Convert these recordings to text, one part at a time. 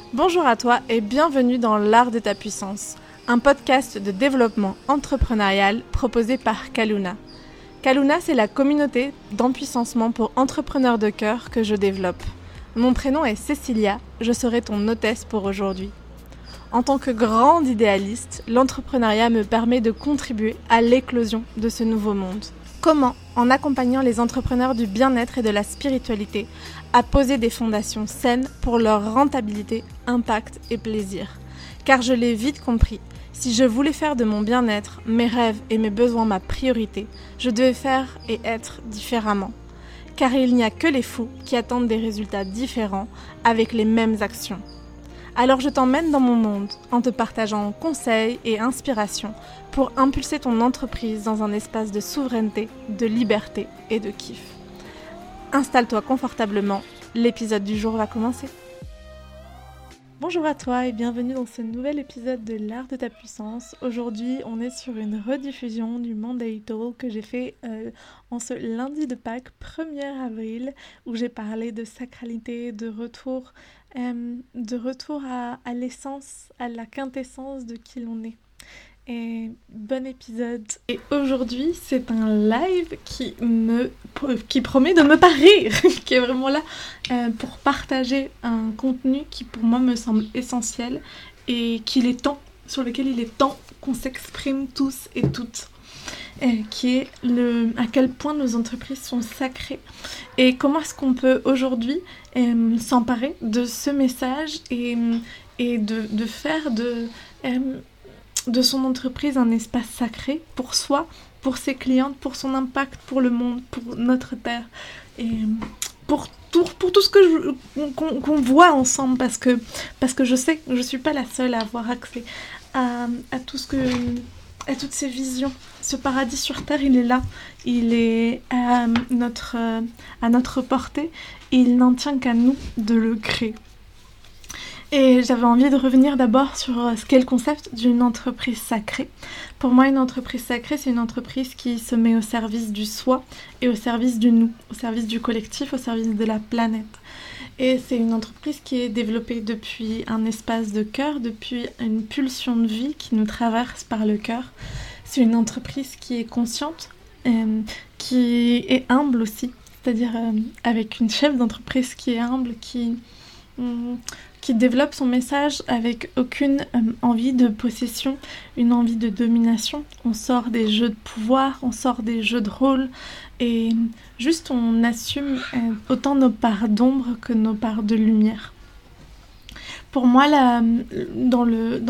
Bonjour à toi et bienvenue dans l'Art de ta puissance, un podcast de développement entrepreneurial proposé par Kaluna. Kaluna, c'est la communauté d'empuissancement pour entrepreneurs de cœur que je développe. Mon prénom est Cécilia, je serai ton hôtesse pour aujourd'hui. En tant que grande idéaliste, l'entrepreneuriat me permet de contribuer à l'éclosion de ce nouveau monde. Comment, en accompagnant les entrepreneurs du bien-être et de la spiritualité, à poser des fondations saines pour leur rentabilité, impact et plaisir. Car je l'ai vite compris, si je voulais faire de mon bien-être, mes rêves et mes besoins ma priorité, je devais faire et être différemment. Car il n'y a que les fous qui attendent des résultats différents avec les mêmes actions. Alors je t'emmène dans mon monde en te partageant conseils et inspirations pour impulser ton entreprise dans un espace de souveraineté, de liberté et de kiff. Installe-toi confortablement, l'épisode du jour va commencer. Bonjour à toi et bienvenue dans ce nouvel épisode de l'Art de ta puissance. Aujourd'hui, on est sur une rediffusion du Monday Talk que j'ai fait en ce lundi de Pâques, 1er avril, où j'ai parlé de sacralité, de retour à l'essence, à la quintessence de qui l'on est. Et bon épisode. Et aujourd'hui, c'est un live qui promet de me pas rire, qui est vraiment là pour partager un contenu qui pour moi me semble essentiel et sur lequel il est temps qu'on s'exprime tous et toutes. Qui est à quel point nos entreprises sont sacrées et comment est-ce qu'on peut aujourd'hui s'emparer de ce message et de faire de son entreprise un espace sacré pour soi, pour ses clientes, pour son impact, pour le monde, pour notre terre et pour tout ce qu'on voit ensemble parce que je sais que je suis pas la seule à avoir accès à toutes ces visions. Ce paradis sur terre, il est là, il est à notre portée et il n'en tient qu'à nous de le créer. Et j'avais envie de revenir d'abord sur ce qu'est le concept d'une entreprise sacrée. Pour moi, une entreprise sacrée, c'est une entreprise qui se met au service du soi et au service du nous, au service du collectif, au service de la planète. Et c'est une entreprise qui est développée depuis un espace de cœur, depuis une pulsion de vie qui nous traverse par le cœur. C'est une entreprise qui est consciente, qui est humble aussi, c'est-à-dire avec une chef d'entreprise qui est humble, qui développe son message avec aucune envie de possession, une envie de domination. On sort des jeux de pouvoir, on sort des jeux de rôle et juste on assume autant nos parts d'ombre que nos parts de lumière. Pour moi, dans le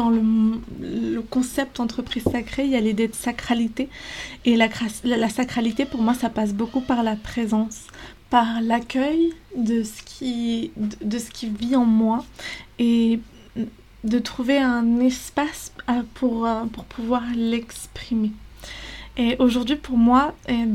concept entreprise sacrée, il y a l'idée de sacralité. Et la sacralité, pour moi, ça passe beaucoup par la présence, par l'accueil de ce qui vit en moi et de trouver un espace pour pouvoir l'exprimer. Et aujourd'hui, pour moi,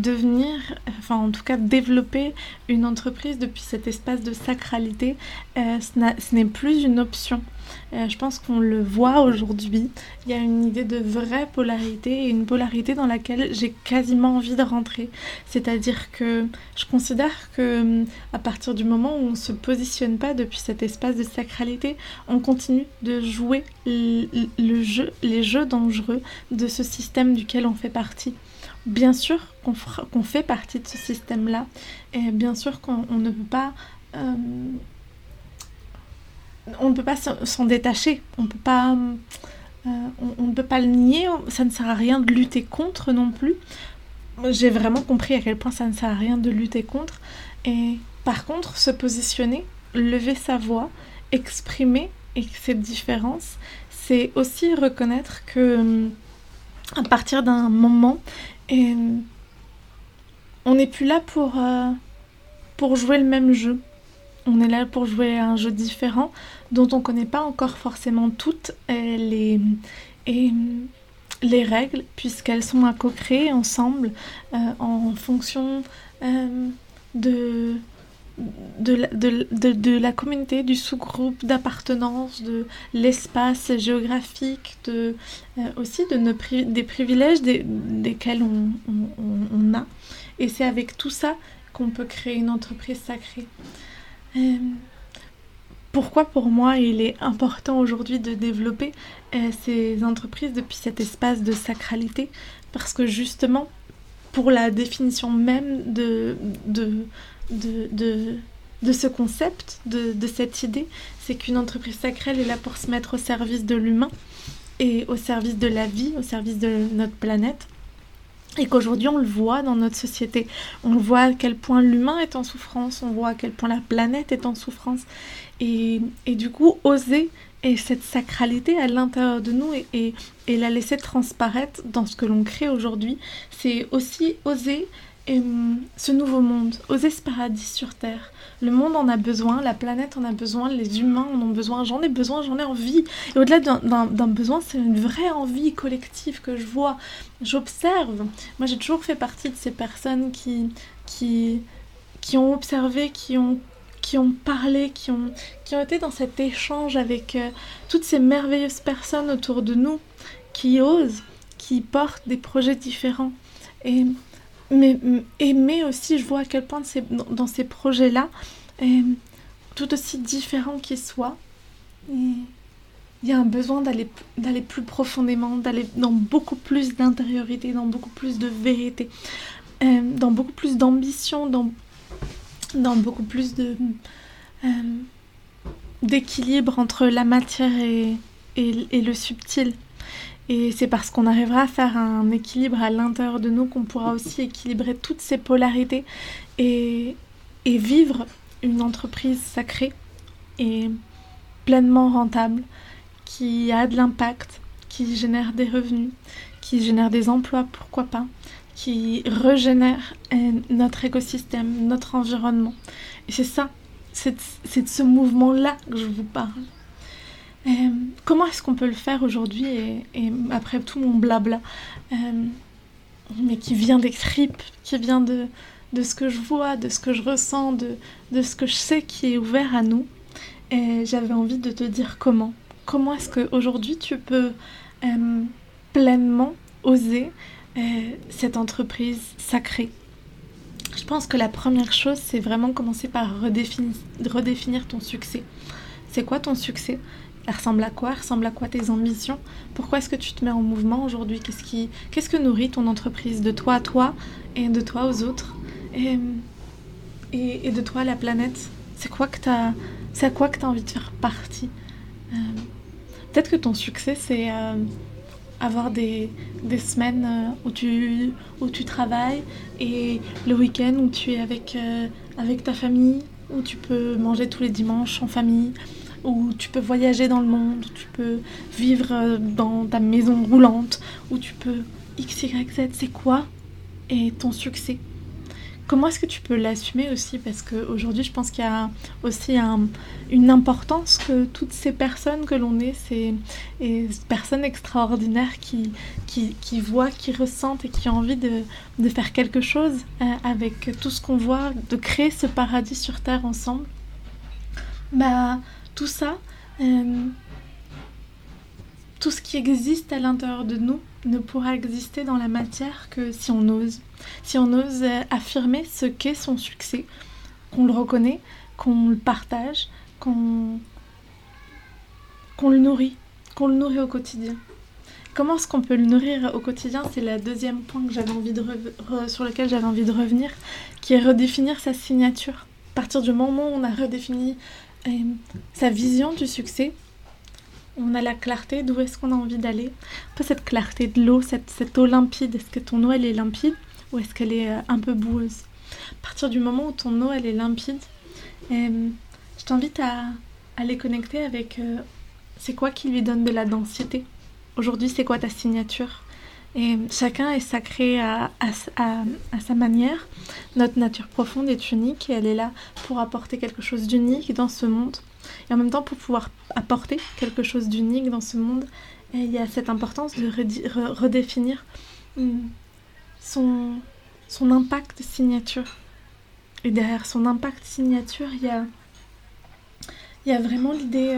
développer une entreprise depuis cet espace de sacralité, ce n'est plus une option. Je pense qu'on le voit aujourd'hui. Il y a une idée de vraie polarité et une polarité dans laquelle j'ai quasiment envie de rentrer. C'est-à-dire que je considère que à partir du moment où on ne se positionne pas depuis cet espace de sacralité, on continue de jouer les jeux dangereux de ce système duquel on fait partie. Bien sûr qu'on fait partie de ce système-là et bien sûr qu'on ne peut pas... on ne peut pas s'en détacher, on ne peut pas le nier, ça ne sert à rien de lutter contre non plus. J'ai vraiment compris à quel point ça ne sert à rien de lutter contre. Et par contre, se positionner, lever sa voix, exprimer cette différence, c'est aussi reconnaître que à partir d'un moment, on n'est plus là pour jouer le même jeu. On est là pour jouer à un jeu différent dont on ne connaît pas encore forcément toutes les règles puisqu'elles sont à co-créer ensemble en fonction de la communauté, du sous-groupe, d'appartenance, de l'espace géographique, aussi des privilèges desquels on a. Et c'est avec tout ça qu'on peut créer une entreprise sacrée. pourquoi pour moi il est important aujourd'hui de développer ces entreprises depuis cet espace de sacralité, parce que justement, pour la définition même de ce concept, de cette idée, c'est qu'une entreprise sacrée elle est là pour se mettre au service de l'humain et au service de la vie, au service de notre planète. Et qu'aujourd'hui on le voit dans notre société, on le voit à quel point l'humain est en souffrance, on voit à quel point la planète est en souffrance, et du coup oser et cette sacralité à l'intérieur de nous et la laisser transparaître dans ce que l'on crée aujourd'hui, c'est aussi oser ce nouveau monde, oser ce paradis sur Terre. Le monde en a besoin, la planète en a besoin, les humains en ont besoin, j'en ai besoin, j'en ai envie. Et au-delà d'un besoin, c'est une vraie envie collective que je vois, j'observe. Moi, j'ai toujours fait partie de ces personnes qui ont observé, qui ont parlé, qui ont été dans cet échange avec toutes ces merveilleuses personnes autour de nous, qui osent, qui portent des projets différents. Mais aussi, je vois à quel point dans ces projets-là, tout aussi différents qu'ils soient, il y a un besoin d'aller plus profondément, d'aller dans beaucoup plus d'intériorité, dans beaucoup plus de vérité, dans beaucoup plus d'ambition, dans beaucoup plus d'équilibre entre la matière et le subtil. Et c'est parce qu'on arrivera à faire un équilibre à l'intérieur de nous qu'on pourra aussi équilibrer toutes ces polarités et vivre une entreprise sacrée et pleinement rentable, qui a de l'impact, qui génère des revenus, qui génère des emplois, pourquoi pas, qui régénère notre écosystème, notre environnement. Et c'est ça, c'est de ce mouvement-là que je vous parle. Comment est-ce qu'on peut le faire aujourd'hui et après tout mon blabla, mais qui vient des tripes, qui vient de ce que je vois, de ce que je ressens, de ce que je sais qui est ouvert à nous. Et j'avais envie de te dire comment. Comment est-ce qu'aujourd'hui tu peux pleinement oser cette entreprise sacrée. Je pense que la première chose, c'est vraiment commencer par redéfinir ton succès. C'est quoi ton succès ? Elle ressemble à quoi ? Ressemble à quoi tes ambitions ? Pourquoi est-ce que tu te mets en mouvement aujourd'hui ? Qu'est-ce que nourrit ton entreprise de toi à toi et de toi aux autres et de toi à la planète ? C'est à quoi que t'as envie de faire partie ? Peut-être que ton succès, c'est avoir des semaines où tu travailles et le week-end où tu es avec ta famille, où tu peux manger tous les dimanches en famille, où tu peux voyager dans le monde, où tu peux vivre dans ta maison roulante, où tu peux X, Y, Z. C'est quoi et ton succès ? Comment est-ce que tu peux l'assumer aussi ? Parce qu'aujourd'hui, je pense qu'il y a aussi une importance que toutes ces personnes que l'on est, ces personnes extraordinaires qui voient, qui ressentent et qui ont envie de faire quelque chose avec tout ce qu'on voit, de créer ce paradis sur Terre ensemble. Tout ça, tout ce qui existe à l'intérieur de nous ne pourra exister dans la matière que si on ose. Si on ose affirmer ce qu'est son succès, qu'on le reconnaît, qu'on le partage, qu'on le nourrit au quotidien. Comment est-ce qu'on peut le nourrir au quotidien ? C'est le deuxième point que j'avais envie sur lequel j'avais envie de revenir, qui est redéfinir sa signature. À partir du moment où on a redéfini sa vision du succès, on a la clarté d'où est-ce qu'on a envie d'aller. Un peu cette clarté de l'eau, cette eau limpide. Est-ce que ton eau elle est limpide ou est-ce qu'elle est un peu boueuse ? À partir du moment où ton eau elle est limpide, je t'invite à les connecter avec c'est quoi qui lui donne de la densité. Aujourd'hui, c'est quoi ta signature ? Et chacun est sacré à sa manière. Notre nature profonde est unique et elle est là pour apporter quelque chose d'unique dans ce monde. Et en même temps, pour pouvoir apporter quelque chose d'unique dans ce monde, il y a cette importance de redéfinir son impact signature. Et derrière son impact signature, il y a vraiment l'idée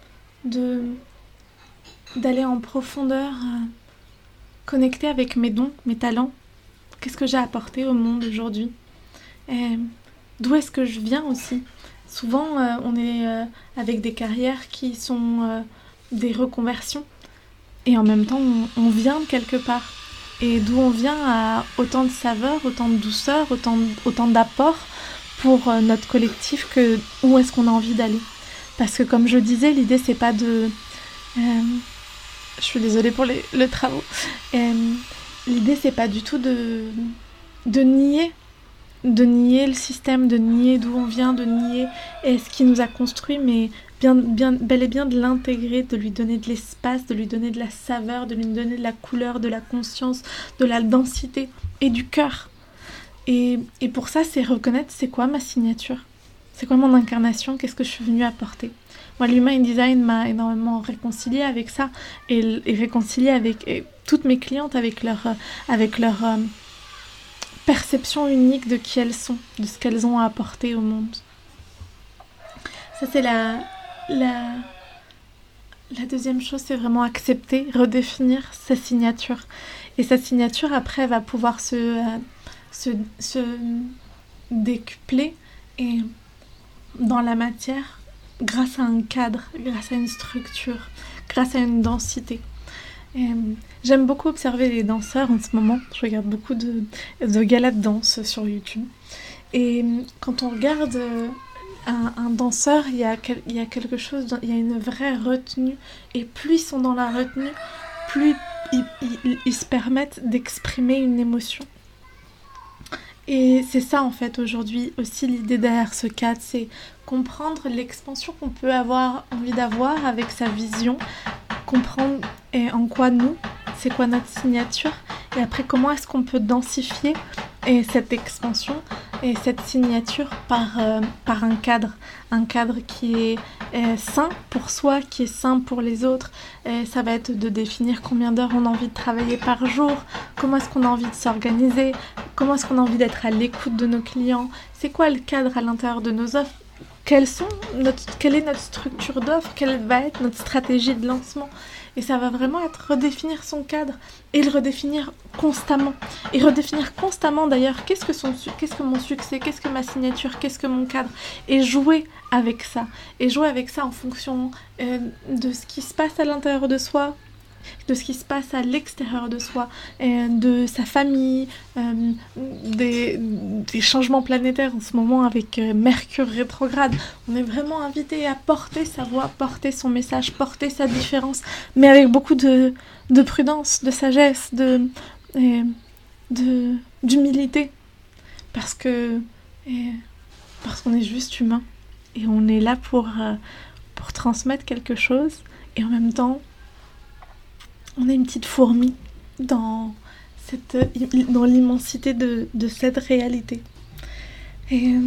d'aller en profondeur, connecter avec mes dons, mes talents. Qu'est-ce que j'ai apporté au monde aujourd'hui ? D'où est-ce que je viens aussi ? Souvent, on est avec des carrières qui sont des reconversions. Et en même temps, on vient de quelque part. Et d'où on vient a autant de saveur, autant de douceur, autant d'apports pour notre collectif que où est-ce qu'on a envie d'aller. Parce que comme je disais, l'idée c'est pas de... je suis désolée pour le travaux. L'idée c'est pas du tout de nier le système, de nier d'où on vient, de nier ce qui nous a construit, mais bel et bien de l'intégrer, de lui donner de l'espace, de lui donner de la saveur, de lui donner de la couleur, de la conscience, de la densité et du cœur. Et pour ça, c'est reconnaître c'est quoi ma signature, c'est quoi mon incarnation, qu'est-ce que je suis venue apporter. Moi, l'Human Design m'a énormément réconciliée avec ça et réconciliée avec toutes mes clientes, avec leur perception unique de qui elles sont, de ce qu'elles ont à apporter au monde. Ça, c'est la deuxième chose, c'est vraiment accepter, redéfinir sa signature. Et sa signature, après, va pouvoir se décupler et dans la matière grâce à un cadre, grâce à une structure, grâce à une densité. J'aime beaucoup observer les danseurs en ce moment. Je regarde beaucoup de galas de danse sur YouTube. Et quand on regarde un danseur, il y a quelque chose, il y a une vraie retenue. Et plus ils sont dans la retenue, plus ils se permettent d'exprimer une émotion. Et c'est ça en fait aujourd'hui aussi l'idée derrière ce cadre, c'est comprendre l'expansion qu'on peut avoir envie d'avoir avec sa vision, comprendre en quoi c'est quoi notre signature, et après comment est-ce qu'on peut densifier cette expansion et cette signature par un cadre qui est sain pour soi, qui est sain pour les autres. Ça va être de définir combien d'heures on a envie de travailler par jour, comment est-ce qu'on a envie de s'organiser, comment est-ce qu'on a envie d'être à l'écoute de nos clients, c'est quoi le cadre à l'intérieur de nos offres, quelle est notre structure d'offre, quelle va être notre stratégie de lancement. Et ça va vraiment être redéfinir son cadre et le redéfinir constamment. Et redéfinir constamment d'ailleurs qu'est-ce que mon succès, qu'est-ce que ma signature, qu'est-ce que mon cadre. Et jouer avec ça. Et jouer avec ça en fonction de ce qui se passe à l'intérieur de soi, de ce qui se passe à l'extérieur de soi, de sa famille, des changements planétaires en ce moment avec Mercure rétrograde. On est vraiment invité à porter sa voix, porter son message, porter sa différence, mais avec beaucoup de prudence, de sagesse, d'humilité, parce qu'on est juste humain et on est là pour transmettre quelque chose, et en même temps on est une petite fourmi dans l'immensité de cette réalité. Et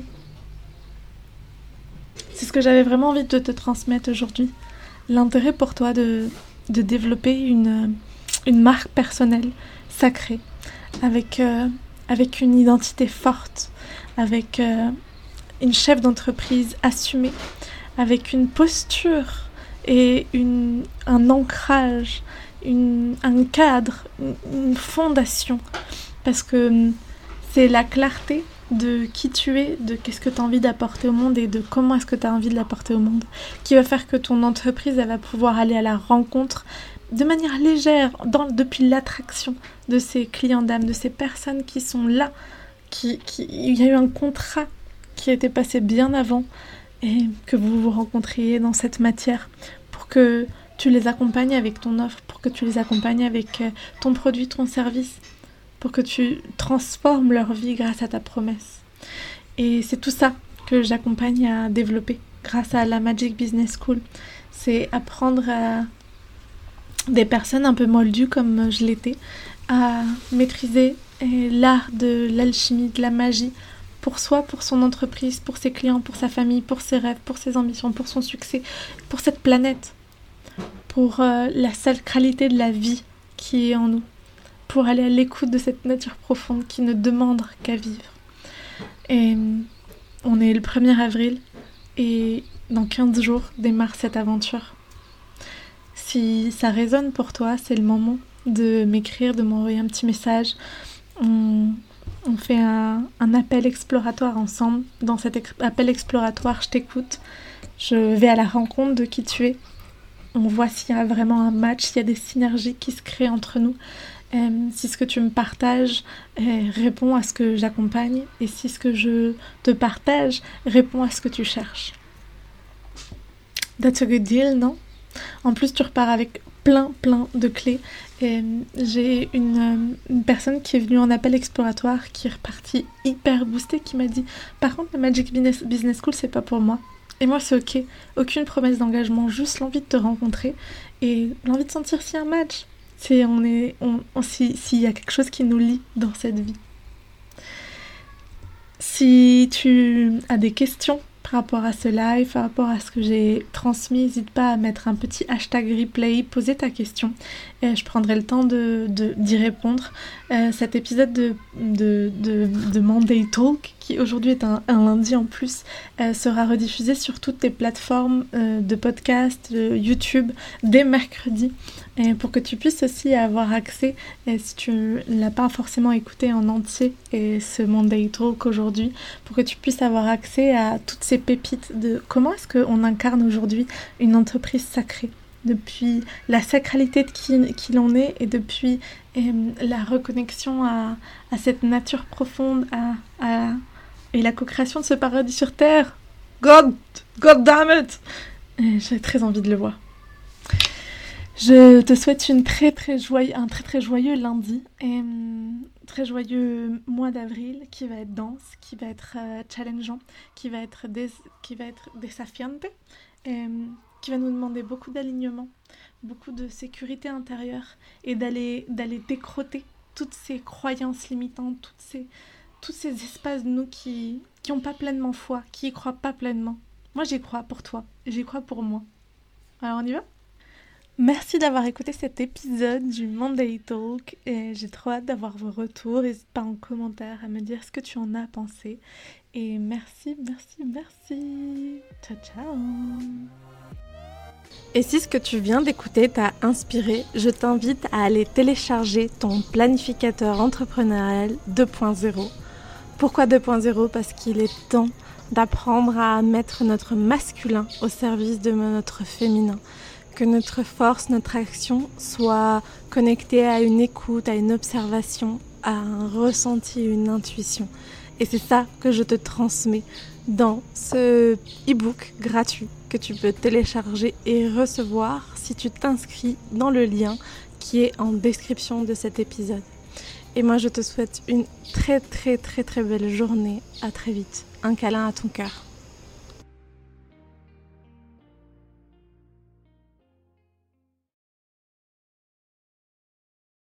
c'est ce que j'avais vraiment envie de te transmettre aujourd'hui. L'intérêt pour toi de développer une marque personnelle sacrée, avec une identité forte, avec une chef d'entreprise assumée, avec une posture et un ancrage, un cadre, une fondation, parce que c'est la clarté de qui tu es, de qu'est-ce que tu as envie d'apporter au monde et de comment est-ce que tu as envie de l'apporter au monde, qui va faire que ton entreprise elle va pouvoir aller à la rencontre de manière légère, depuis l'attraction de ces clients d'âme, de ces personnes qui sont là, il y a eu un contrat qui a été passé bien avant et que vous vous rencontriez dans cette matière pour que tu les accompagnes avec ton offre, pour que tu les accompagnes avec ton produit, ton service, pour que tu transformes leur vie grâce à ta promesse. Et c'est tout ça que j'accompagne à développer grâce à la Magic Business School. C'est apprendre à des personnes un peu moldues comme je l'étais à maîtriser l'art de l'alchimie, de la magie, pour soi, pour son entreprise, pour ses clients, pour sa famille, pour ses rêves, pour ses ambitions, pour son succès, pour cette planète, pour la sacralité de la vie qui est en nous, pour aller à l'écoute de cette nature profonde qui ne demande qu'à vivre. Et on est le 1er avril et dans 15 jours démarre cette aventure. Si ça résonne pour toi, c'est le moment de m'écrire, de m'envoyer un petit message. On On fait un appel exploratoire ensemble. Dans cet appel exploratoire, je t'écoute. Je vais à la rencontre de qui tu es. On voit s'il y a vraiment un match, s'il y a des synergies qui se créent entre nous. Si ce que tu me partages répond à ce que j'accompagne et si ce que je te partage répond à ce que tu cherches. That's a good deal, non? En plus, tu repars avec plein de clés. J'ai une personne qui est venue en appel exploratoire, qui est repartie hyper boostée, qui m'a dit « Par contre, la Magic Business School, c'est pas pour moi. » Et moi, c'est ok. Aucune promesse d'engagement, juste l'envie de te rencontrer et l'envie de sentir s'il y a un match. S'il y a quelque chose qui nous lie dans cette vie. Si tu as des questions par rapport à ce live, par rapport à ce que j'ai transmis, n'hésite pas à mettre un petit hashtag replay, poser ta question et je prendrai le temps d'y répondre. Cet épisode de Monday Talk, qui aujourd'hui est un lundi en plus, sera rediffusé sur toutes tes plateformes de podcast, YouTube, dès mercredi, pour que tu puisses aussi avoir accès, si tu ne l'as pas forcément écouté en entier, ce Monday Talk aujourd'hui, pour que tu puisses avoir accès à toutes ces pépites de comment est-ce qu'on incarne aujourd'hui une entreprise sacrée, depuis la sacralité de qui l'on est et depuis la reconnexion à cette nature profonde, et la co-création de ce paradis sur Terre. God damn it! J'ai très envie de le voir. Je te souhaite un très joyeux lundi et très joyeux mois d'avril qui va être dense, qui va être challengeant, qui va être desafiante, qui va nous demander beaucoup d'alignement, beaucoup de sécurité intérieure et d'aller décroter toutes ces croyances limitantes, tous ces espaces de nous qui n'ont pas pleinement foi, qui y croient pas pleinement. Moi, j'y crois pour toi, j'y crois pour moi. Alors, on y va ? Merci d'avoir écouté cet épisode du Monday Talk et j'ai trop hâte d'avoir vos retours. N'hésite pas en commentaire à me dire ce que tu en as pensé. Et merci. Ciao, ciao. Et si ce que tu viens d'écouter t'a inspiré, je t'invite à aller télécharger ton planificateur entrepreneurial 2.0. Pourquoi 2.0 ? Parce qu'il est temps d'apprendre à mettre notre masculin au service de notre féminin. Que notre force, notre action soit connectée à une écoute, à une observation, à un ressenti, une intuition. Et c'est ça que je te transmets dans ce e-book gratuit que tu peux télécharger et recevoir si tu t'inscris dans le lien qui est en description de cet épisode. Et moi, je te souhaite une très belle journée. À très vite. Un câlin à ton cœur.